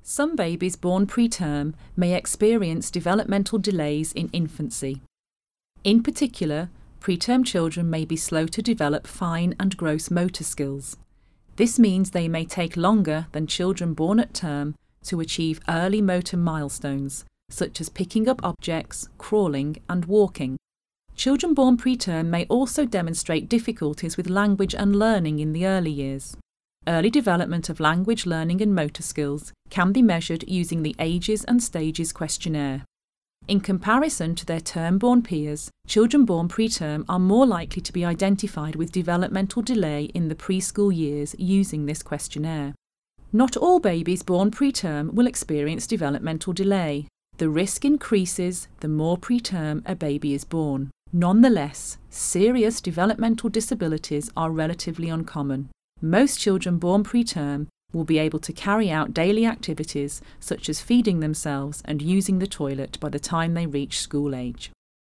Some babies born preterm may experience developmental delays in infancy. In particular, preterm children may be slow to develop fine and gross motor skills. This means they may take longer than children born at term to achieve early motor milestones, such as picking up objects, crawling, and walking. Children born preterm may also demonstrate difficulties with language and learning in the early years. Early development of language learning and motor skills can be measured using the Ages and Stages questionnaire. In comparison to their term-born peers, children born preterm are more likely to be identified with developmental delay in the preschool years using this questionnaire. Not all babies born preterm will experience developmental delay. The risk increases the more preterm a baby is born. Nonetheless, serious developmental disabilities are relatively uncommon. Most children born preterm will be able to carry out daily activities such as feeding themselves and using the toilet by the time they reach school age.